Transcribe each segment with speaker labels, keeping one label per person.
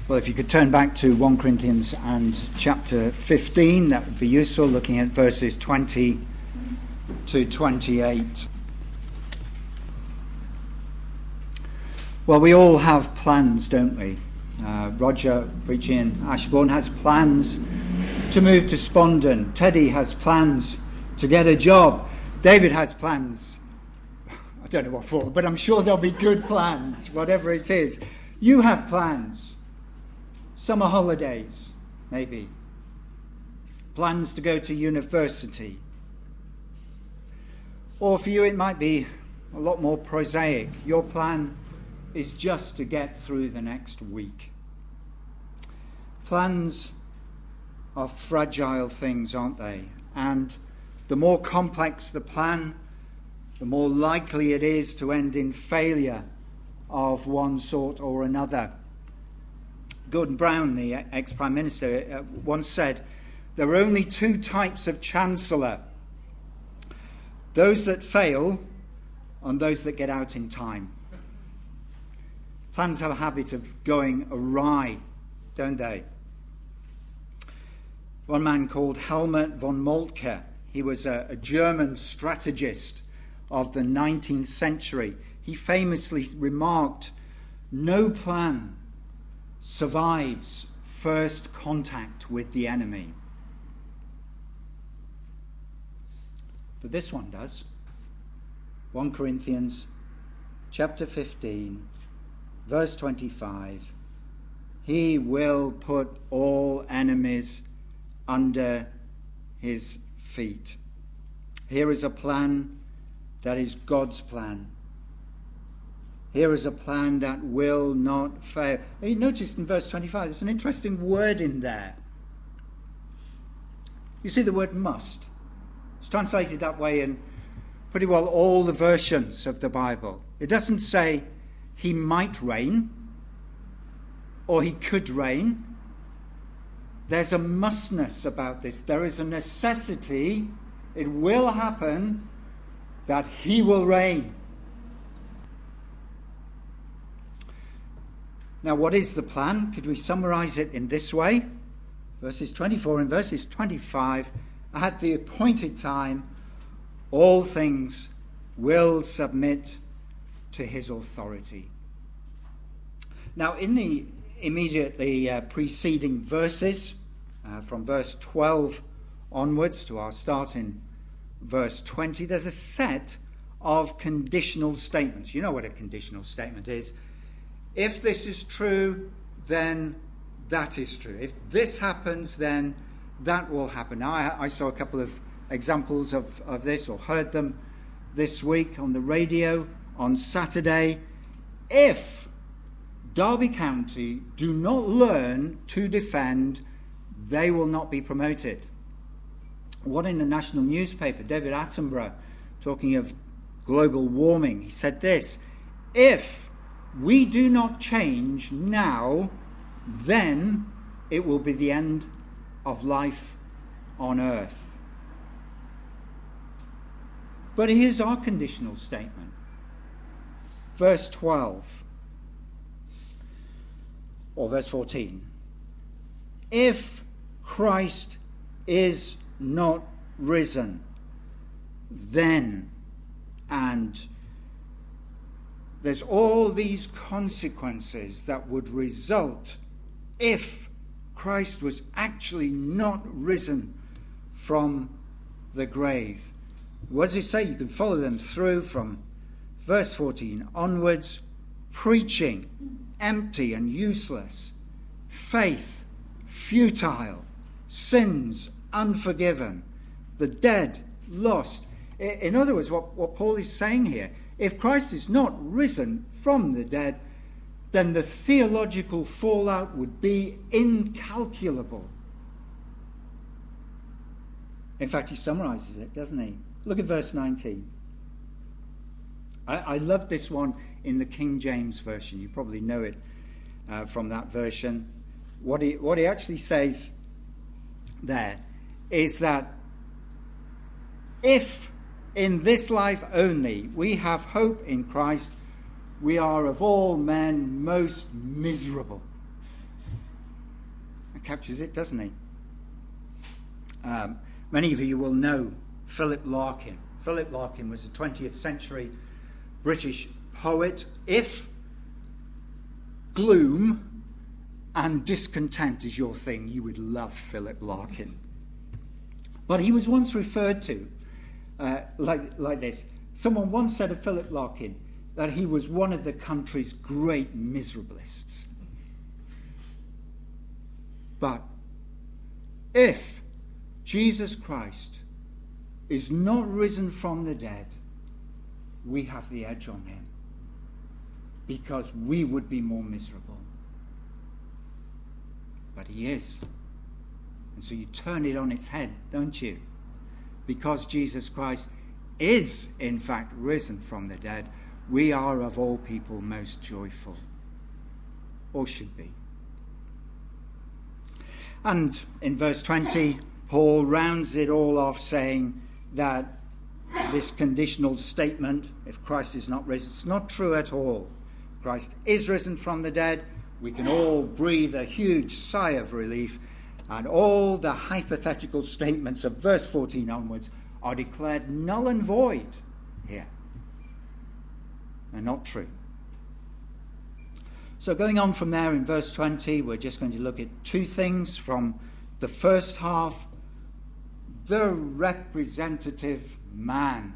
Speaker 1: Well, if you could turn back to 1 Corinthians and chapter 15, that would be useful, looking at verses 20 to 28. Well, we all have plans, don't we? Roger, preaching in Ashbourne, has plans to move to Spondon. Teddy has plans to get a job. David has plans. I don't know what for, but I'm sure there'll be good plans, whatever it is. You have plans. Summer holidays, maybe. Plans to go to university. Or for you it might be a lot more prosaic. Your plan is just to get through the next week. Plans are fragile things, aren't they? And the more complex the plan, the more likely it is to end in failure of one sort or another. Gordon Brown, the ex-Prime Minister, once said, there are only two types of chancellor: those that fail and those that get out in time. Plans have a habit of going awry, don't they? One man called Helmut von Moltke, he was a German strategist of the 19th century. He famously remarked, "No plan survives first contact with the enemy." But this one does. 1 Corinthians chapter 15, verse 25. He will put all enemies under his feet. Here is a plan that is God's plan. Here is a plan that will not fail. You noticed in verse 25, there's an interesting word in there. You see the word must. It's translated that way in pretty well all the versions of the Bible. It doesn't say he might reign or he could reign. There's a mustness about this. There is a necessity. It will happen that he will reign. Now, what is the plan? Could we summarize it in this way? Verses 24 and verses 25. At the appointed time, all things will submit to his authority. Now, in the immediately preceding verses, from verse 12 onwards to our start in verse 20, there's a set of conditional statements. You know what a conditional statement is. If this is true, then that is true. If this happens, then that will happen. Now, I saw a couple of examples of this, or heard them this week on the radio on Saturday. If Derby County do not learn to defend, they will not be promoted. What in the national newspaper, David Attenborough, talking of global warming, he said this: if we do not change now, then it will be the end of life on earth. But here's our conditional statement. Verse 12, or verse 14. If Christ is not risen, then, and there's all these consequences that would result if Christ was actually not risen from the grave. What does it say? You can follow them through from verse 14 onwards. Preaching, empty and useless. Faith, futile. Sins, unforgiven. The dead, lost. In other words, what Paul is saying here, if Christ is not risen from the dead, then the theological fallout would be incalculable. In fact, he summarizes it, doesn't he? Look at verse 19. I love this one in the King James Version. You probably know it from that version. What he actually says there is that if in this life only we have hope in Christ, we are of all men most miserable. captures it, doesn't he? Many of you will know Philip Larkin. Philip Larkin was a 20th century British poet. If gloom and discontent is your thing, you would love Philip Larkin. But he was once referred to like this. Someone once said of Philip Larkin that he was one of the country's great miserablists. But if Jesus Christ is not risen from the dead, we have the edge on him, because we would be more miserable. But he is. And so you turn it on its head, don't you? Because Jesus Christ is in fact risen from the dead, we are of all people most joyful, or should be. And in verse 20, Paul rounds it all off saying that this conditional statement, if Christ is not risen, it's not true at all. Christ is risen from the dead. We can all breathe a huge sigh of relief, and all the hypothetical statements of verse 14 onwards are declared null and void here. They're not true. So going on from there in verse 20, we're just going to look at two things from the first half. The representative man.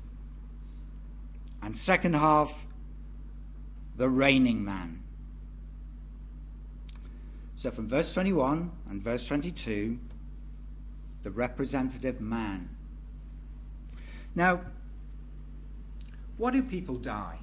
Speaker 1: And second half, the reigning man. So from verse 21 and verse 22, the representative man. Now, why do people die?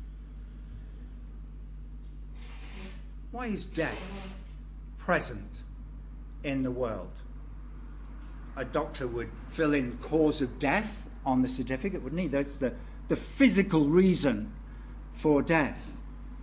Speaker 1: Why is death present in the world? A doctor would fill in cause of death on the certificate, wouldn't he? That's the physical reason for death.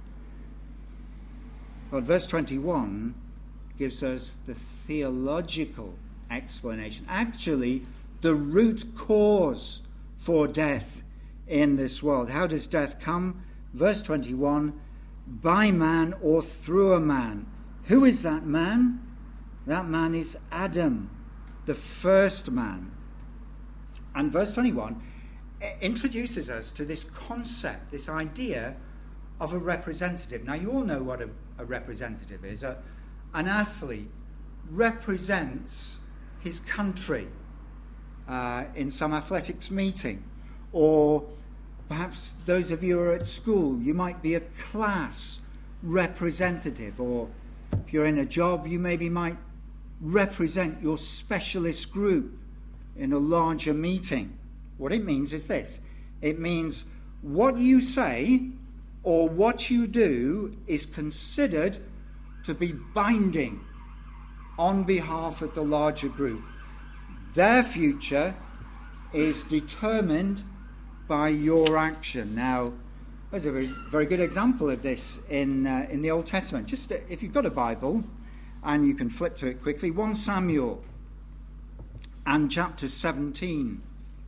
Speaker 1: But verse 21 gives us the theological explanation. Actually, the root cause for death in this world. How does death come? Verse 21, by man or through a man. Who is that man? That man is Adam, the first man. And verse 21 introduces us to this concept, this idea of a representative. Now, you all know what a representative is. An athlete represents his country in some athletics meeting. Or perhaps those of you who are at school, you might be a class representative. Or if you're in a job, you maybe might represent your specialist group in a larger meeting. What it means is this. It means what you say or what you do is considered to be binding on behalf of the larger group. Their future is determined by your action. Now, there's a very, very good example of this in the Old Testament. Just if you've got a Bible, and you can flip to it quickly, 1 Samuel and chapter 17.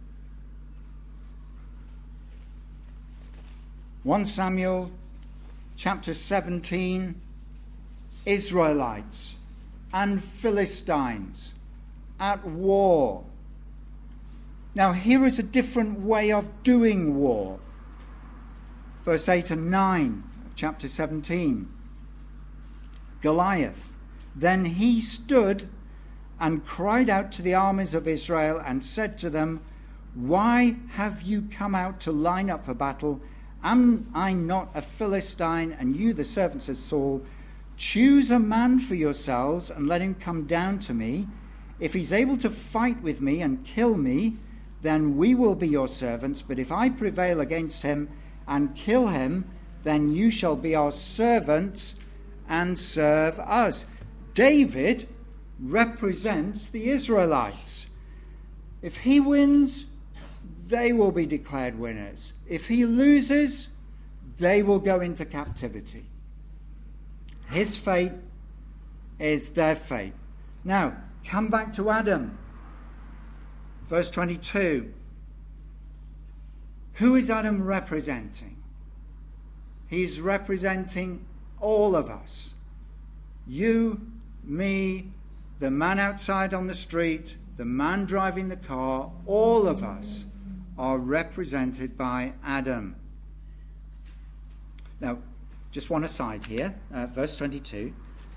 Speaker 1: 1 Samuel chapter 17, Israelites and Philistines at war. Now here is a different way of doing war. Verse 8 and 9 of chapter 17. Goliath. Then he stood and cried out to the armies of Israel and said to them, why have you come out to line up for battle? Am I not a Philistine, and you the servants of Saul? Choose a man for yourselves and let him come down to me. If he's able to fight with me and kill me, then we will be your servants. But if I prevail against him and kill him, then you shall be our servants and serve us. David represents the Israelites. If he wins, they will be declared winners. If he loses, they will go into captivity. His fate is their fate. Now, come back to Adam. Verse 22. Who is Adam representing? He's representing all of us. You me, the man outside on the street, the man driving the car, all of us are represented by Adam. Now, just one aside here, verse 22.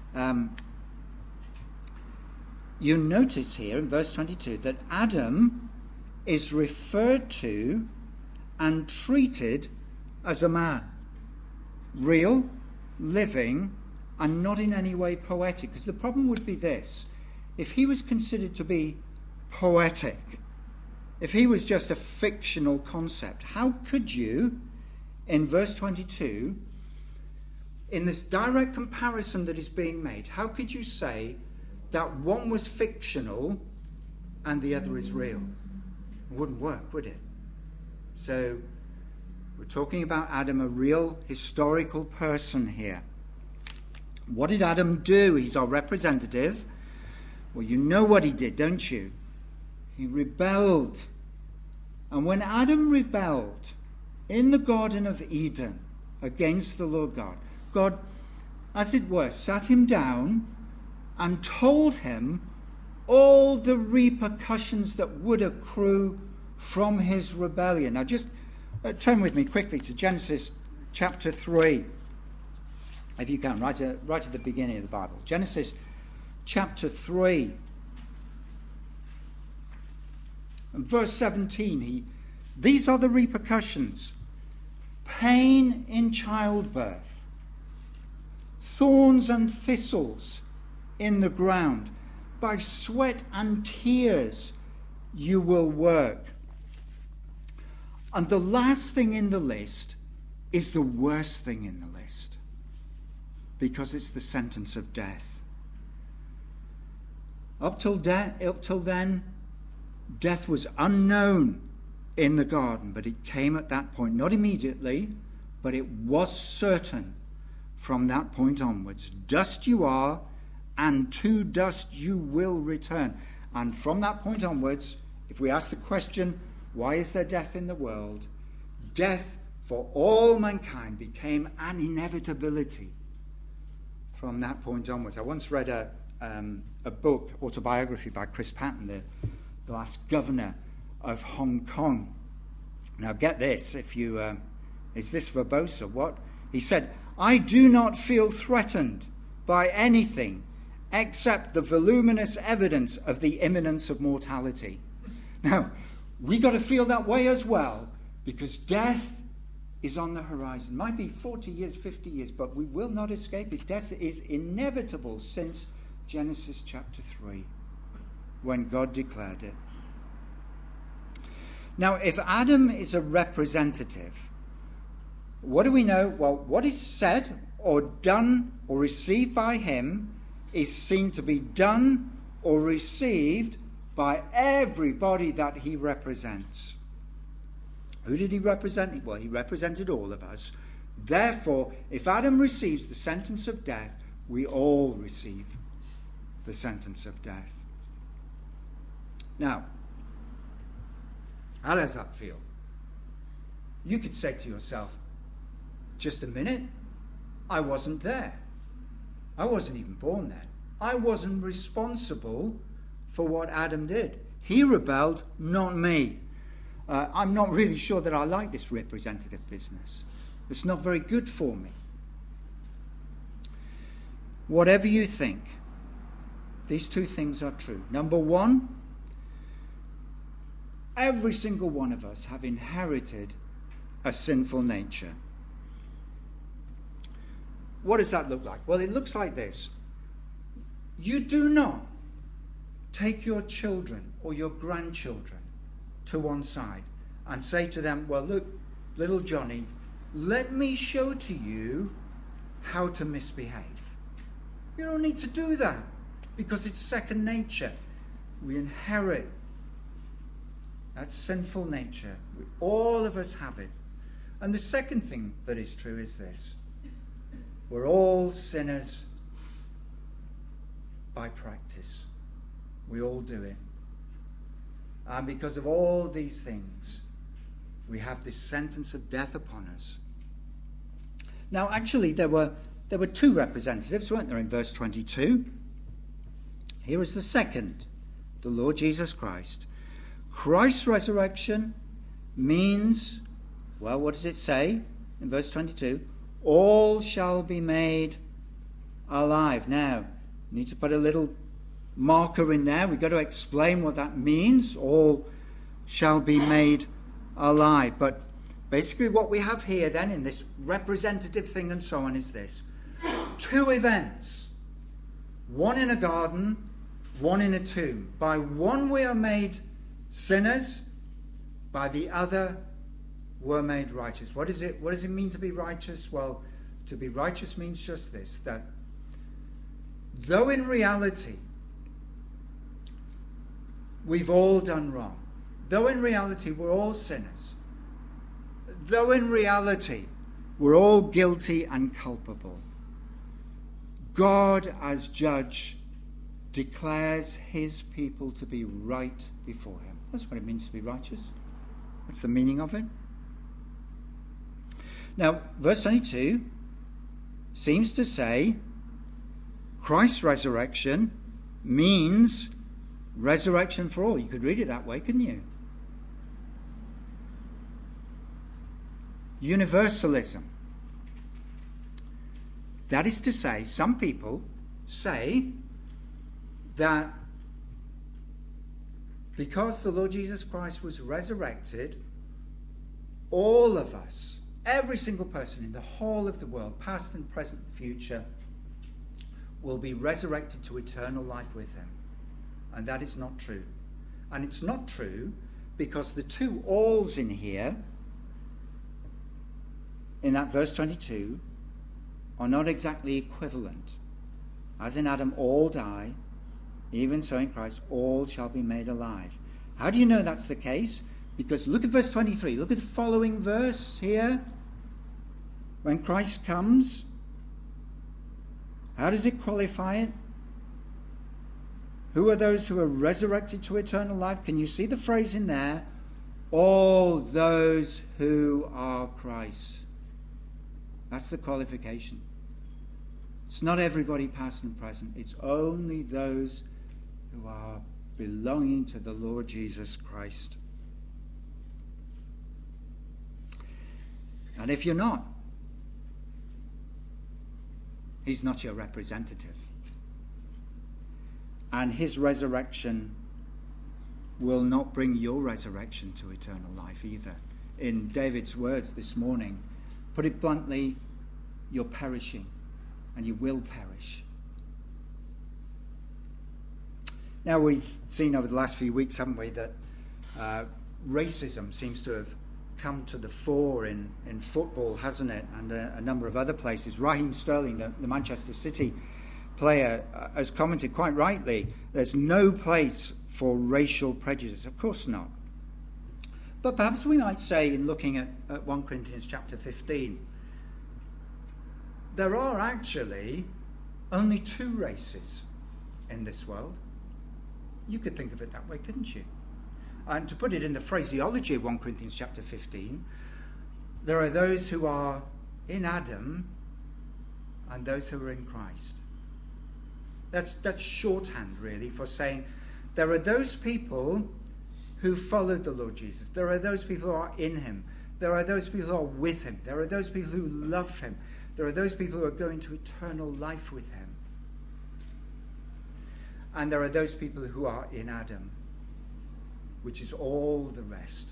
Speaker 1: You notice here in verse 22 that Adam is referred to and treated as a man. Real, living, and not in any way poetic. Because the problem would be this. If he was considered to be poetic, if he was just a fictional concept, how could you, in verse 22, in this direct comparison that is being made, how could you say that one was fictional and the other is real? It wouldn't work, would it? So we're talking about Adam, a real historical person here. What did Adam do? He's our representative. Well, you know what he did, don't you? He rebelled. And when Adam rebelled in the Garden of Eden against the Lord God, God, as it were, sat him down and told him all the repercussions that would accrue from his rebellion. Now just turn with me quickly to Genesis chapter 3, if you can, right at the beginning of the Bible. Genesis chapter 3 and verse 17. These are the repercussions: pain in childbirth, thorns and thistles in the ground, by sweat and tears you will work. And the last thing in the list is the worst thing in the list, because it's the sentence of death. Up till then, death was unknown in the garden, but it came at that point, not immediately, but it was certain from that point onwards. Dust you are, and to dust you will return. And from that point onwards, if we ask the question, why is there death in the world? Death for all mankind became an inevitability from that point onwards. I once read a book, autobiography by Chris Patten, the last governor of Hong Kong. Now get this, is this verbose or what? He said, "I do not feel threatened by anything except the voluminous evidence of the imminence of mortality." Now, we got to feel that way as well, because death is on the horizon. Might be 40 years, 50 years, but we will not escape it. Death is inevitable since Genesis chapter 3, when God declared it. Now, if Adam is a representative, what do we know? Well, what is said or done or received by him is seen to be done or received by everybody that he represents. Who did he represent? Well, he represented all of us. Therefore, if Adam receives the sentence of death, we all receive the sentence of death. Now, how does that feel? You could say to yourself, just a minute, I wasn't there. I wasn't even born then. I wasn't responsible for what Adam did. He rebelled, not me. I'm not really sure that I like this representative business. It's not very good for me. Whatever you think, these two things are true. Number one, every single one of us have inherited a sinful nature. What does that look like? Well, it looks like this. You do not take your children or your grandchildren to one side and say to them, well, look, little Johnny, let me show to you how to misbehave. You don't need to do that, because it's second nature. We inherit that sinful nature. All of us have it. And the second thing that is true is this: we're all sinners by practice. We all do it. And because of all these things, we have this sentence of death upon us. Now, actually, there were two representatives, weren't there, in verse 22? Here is the second, the Lord Jesus Christ. Christ's resurrection means, well, what does it say in verse 22? All shall be made alive. Now, you need to put a little marker in there. We've got to explain what that means. All shall be made alive. But basically what we have here then in this representative thing and so on is this. Two events. One in a garden, one in a tomb. By one we are made sinners, by the other were made righteous. What does it mean to be righteous? Well, to be righteous means just this, that though in reality we've all done wrong, though in reality we're all sinners, though in reality we're all guilty and culpable, God as judge declares his people to be right before him. That's what it means to be righteous. That's the meaning of it. Now, verse 22 seems to say Christ's resurrection means resurrection for all. You could read it that way, couldn't you? Universalism. That is to say, some people say that because the Lord Jesus Christ was resurrected, all of us, every single person in the whole of the world, past and present and future, will be resurrected to eternal life with him. And that is not true. And it's not true because the two alls in here, in that verse 22, are not exactly equivalent. As in Adam all die, even so in Christ all shall be made alive. How do you know that's the case? Because look at verse 23. Look at the following verse here. When Christ comes, how does it qualify it? Who are those who are resurrected to eternal life? Can you see the phrase in there? All those who are Christ. That's the qualification. It's not everybody past and present. It's only those who are belonging to the Lord Jesus Christ. And if you're not, he's not your representative. And his resurrection will not bring your resurrection to eternal life either. In David's words this morning, put it bluntly, you're perishing, and you will perish. Now, we've seen over the last few weeks, haven't we, that racism seems to have come to the fore in football, hasn't it, and a number of other places. Raheem Sterling, the Manchester City player, has commented quite rightly, there's no place for racial prejudice. Of course not. But perhaps we might say, in looking at 1 Corinthians chapter 15, there are actually only two races in this world. You could think of it that way, couldn't you? And to put it in the phraseology of 1 Corinthians chapter 15, there are those who are in Adam and those who are in Christ. That's shorthand, really, for saying there are those people who followed the Lord Jesus. There are those people who are in him. There are those people who are with him. There are those people who love him. There are those people who are going to eternal life with him. And there are those people who are in Adam, which is all the rest.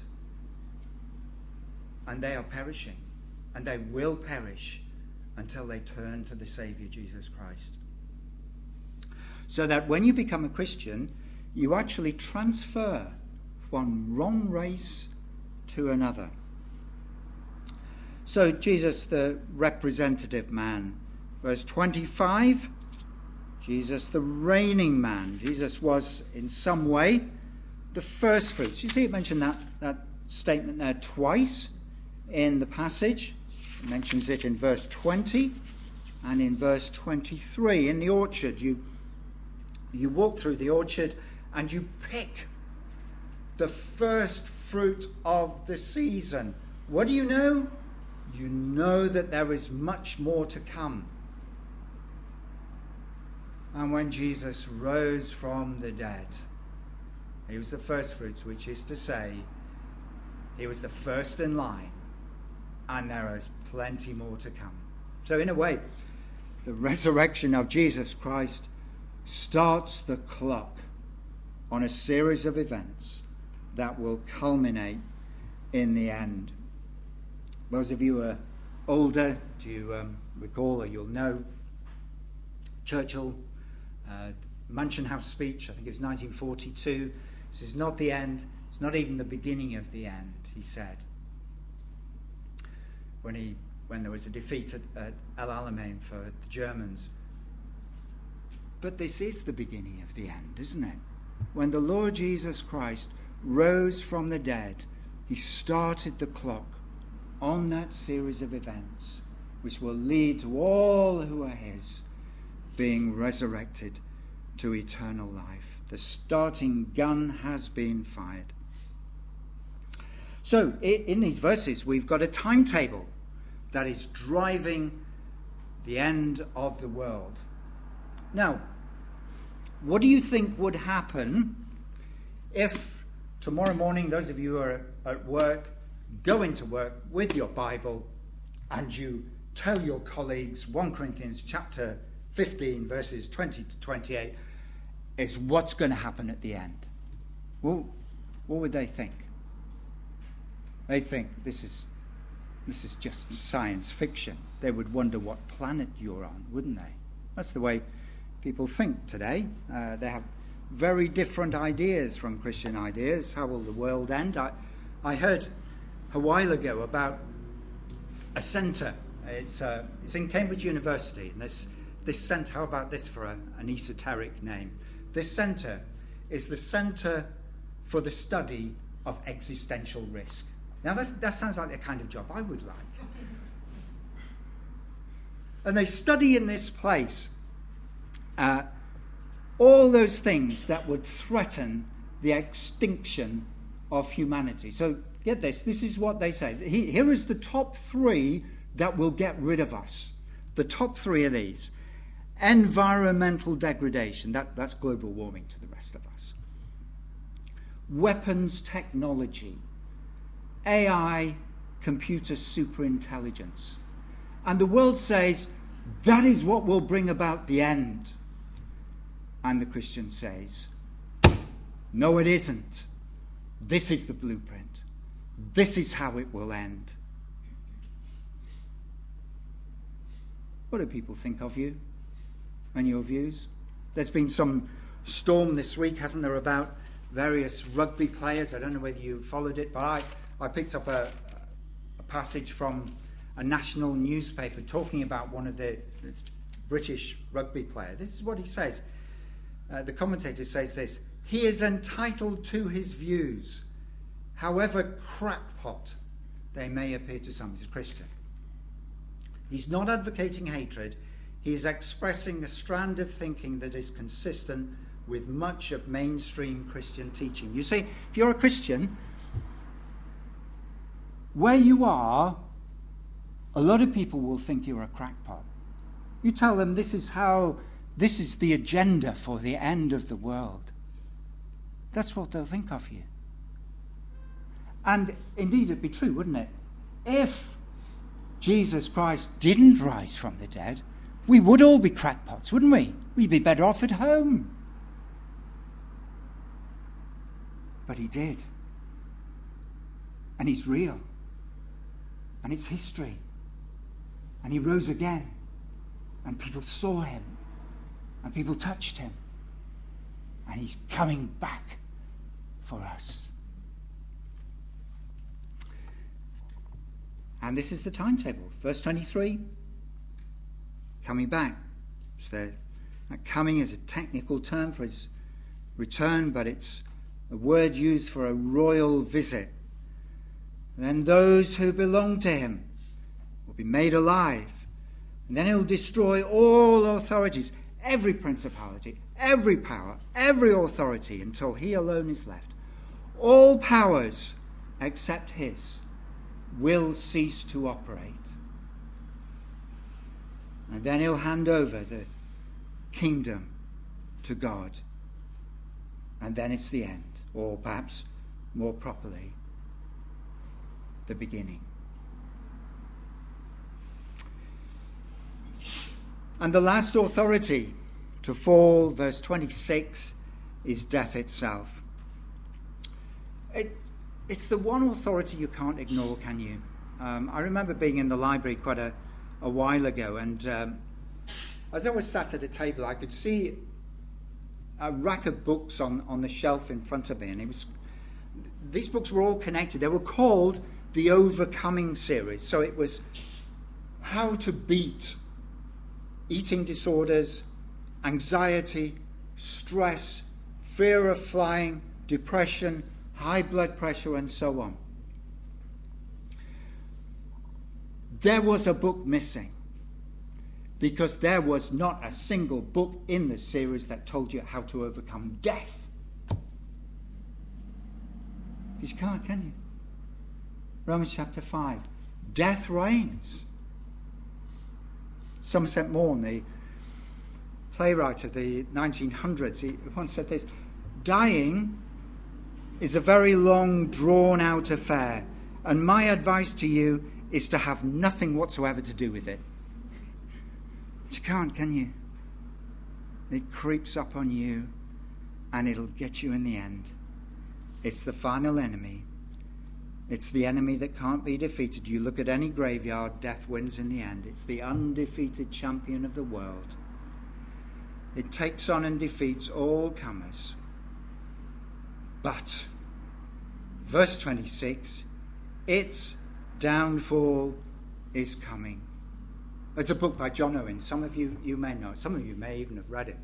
Speaker 1: And they are perishing, and they will perish until they turn to the Saviour Jesus Christ. So that when you become a Christian, you actually transfer one wrong race to another. So Jesus, the representative man. Verse 25, Jesus, the reigning man. Jesus was in some way the first fruits. You see it mentioned that statement there twice in the passage. It mentions it in verse 20 and in verse 23. In the orchard, you walk through the orchard and you pick the first fruit of the season. What do you know? You know that there is much more to come. And when Jesus rose from the dead, he was the first fruits, which is to say, he was the first in line, and there is plenty more to come. So in a way, the resurrection of Jesus Christ starts the clock on a series of events that will culminate in the end. Those of you who are older, do you recall, or you'll know, Churchill, Mansion House speech, I think it was 1942. This is not the end, it's not even the beginning of the end, he said, when there was a defeat at El Alamein for the Germans. But this is the beginning of the end, isn't it? When the Lord Jesus Christ rose from the dead, he started the clock on that series of events which will lead to all who are his being resurrected to eternal life. The starting gun has been fired. So in these verses we've got a timetable that is driving the end of the world. Now, what do you think would happen if tomorrow morning, those of you who are at work, go into work with your Bible and you tell your colleagues 1 Corinthians chapter 15 verses 20 to 28 is what's going to happen at the end? Well, what would they think? They'd think this is just science fiction. They would wonder what planet you're on, wouldn't they? That's the way people think today. They have very different ideas from Christian ideas. How will the world end? I heard a while ago about a centre. It's in Cambridge University. And this centre, how about this for an esoteric name? This centre is the Centre for the Study of Existential Risk. Now that sounds like the kind of job I would like. And they study in this place all those things that would threaten the extinction of humanity. So get this is what they say. Here is the top 3 that will get rid of us. The top 3 of these. Environmental degradation, that's global warming to the rest of us. Weapons technology. AI, computer superintelligence. And the world says, that is what will bring about the end. And the Christian says, no, it isn't. This is the blueprint. This is how it will end. What do people think of you and your views? There's been some storm this week, hasn't there, about various rugby players. I don't know whether you followed it, but I picked up a passage from a national newspaper talking about one of the British rugby player. This is what he says. The commentator says this: he is entitled to his views, however crackpot they may appear to some. He's a Christian. He's not advocating hatred. He is expressing a strand of thinking that is consistent with much of mainstream Christian teaching. You see, if you're a Christian, where you are, a lot of people will think you're a crackpot. You tell them this is the agenda for the end of the world. That's what they'll think of you. And indeed it'd be true, wouldn't it? If Jesus Christ didn't rise from the dead, we would all be crackpots, wouldn't we? We'd be better off at home. But he did. And he's real. And it's history. And he rose again. And people saw him. And people touched him. And he's coming back for us. And this is the timetable. Verse 23, coming back. So coming is a technical term for his return, but it's a word used for a royal visit. Then those who belong to him will be made alive. And then he'll destroy all authorities, every principality, every power, every authority, until he alone is left. All powers except his will cease to operate. And then he'll hand over the kingdom to God. And then it's the end, or perhaps more properly, the beginning. And the last authority to fall, verse 26, is death itself. It's the one authority you can't ignore, can you? I remember being in the library quite a while ago, and as I was sat at a table, I could see a rack of books on the shelf in front of me, and these books were all connected. They were called the Overcoming series. So it was how to beat eating disorders, anxiety, stress, fear of flying, depression, high blood pressure, and so on. There was a book missing, because there was not a single book in the series that told you how to overcome death. You can't, can you? Romans chapter 5. Death reigns. Somerset Maugham, the playwright of the 1900s, he once said this: dying is a very long, drawn-out affair, and my advice to you is to have nothing whatsoever to do with it. But you can't, can you? It creeps up on you, and it'll get you in the end. It's the final enemy. It's the enemy that can't be defeated. You look at any graveyard, death wins in the end. It's the undefeated champion of the world. It takes on and defeats all comers. But, verse 26, its downfall is coming. There's a book by John Owen. Some of you may know it. Some of you may even have read it.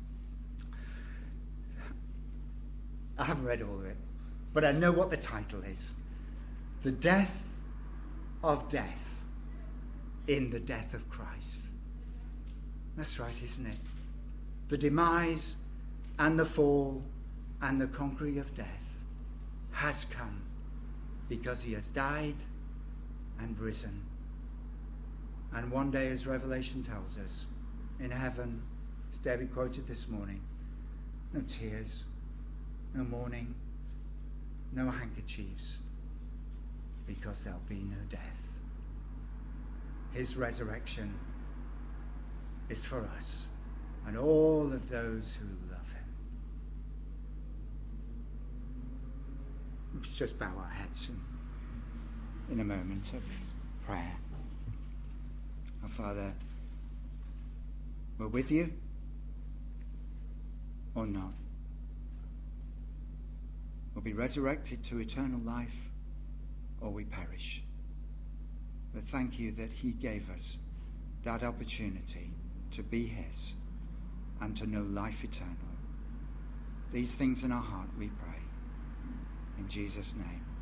Speaker 1: I haven't read all of it, but I know what the title is. The Death of Death in the Death of Christ. That's right, isn't it? The demise and the fall and the conquering of death has come because he has died and risen. And one day, as Revelation tells us, in heaven, as David quoted this morning, no tears, no mourning, no handkerchiefs, because there'll be no death. His resurrection is for us and all of those who love him. Let's just bow our heads in a moment of prayer. Our Father, we're with you or not. We'll be resurrected to eternal life, or we perish. But thank you that he gave us that opportunity to be his and to know life eternal. These things in our heart we pray. In Jesus' name.